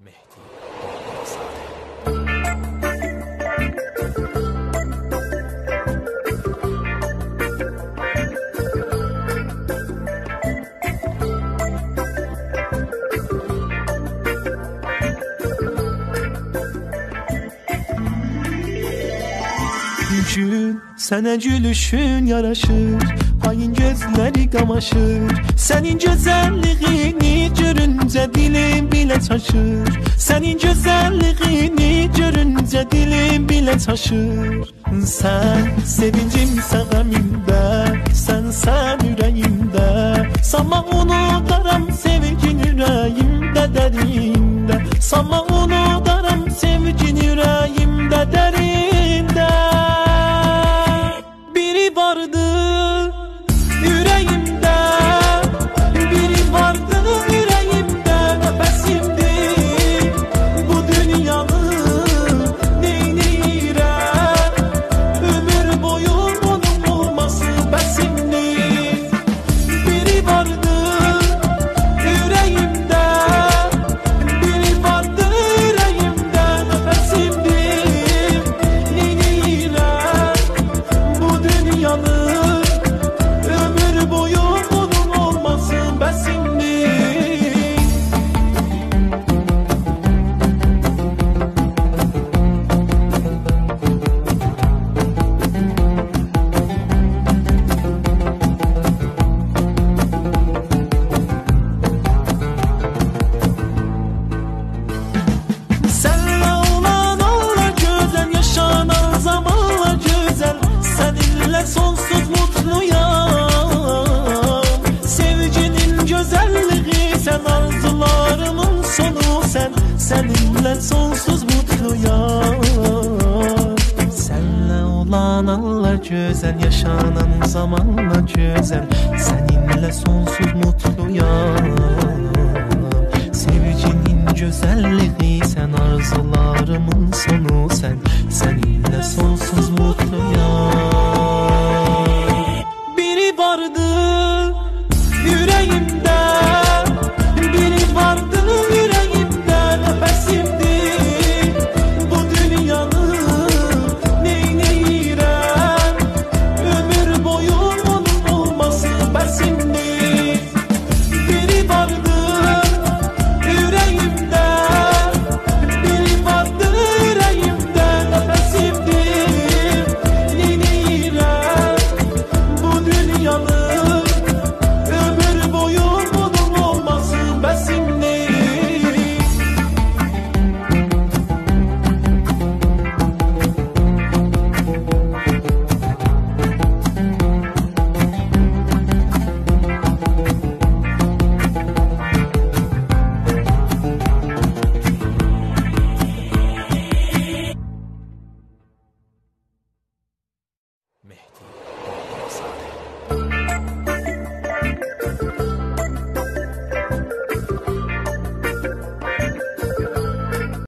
Gül, sənə gülüşün yaraşır, payın gözləri qamaşır. Sənin gözəlliyini görüncə dilim bilə çaşır. Sənin gözəlliyini görüncə dilim bilə çaşır. Sən sevincimsən qəmimdə, sənsən ürəyimdə. Sanma unudaram sevgin ürəyimdə dərində. Sanma unudaram sevgin ürəyimdə dərində. Biri vardı yüreğimde, biri vardı yüreğimde. Nefesimdi bu dünyanın neyleyirəm. Ömür boyu onun olması bəsimdi. Biri vardı yüreğimde, biri vardı yüreğimde. Nefesimdi neyleyirəm bu dünyanın. Ömür boyu onun olmasın bəsimdi. Sənlə olan anlar gözəl, yaşanan zamanlar gözəl. Səninlə sonsuz mutluyam. Sevginin gözəlliği sən, arzularımın sonu sən. Səninlə sonsuz mutluyam. Sənlə olan anlar gözəl, yaşanan zamanlar gözəl. Səninlə sonsuz mutluyam. Sevginin gözəlliği sən, arzularımın sonu sən. Səninlə sonsuz mutluyam.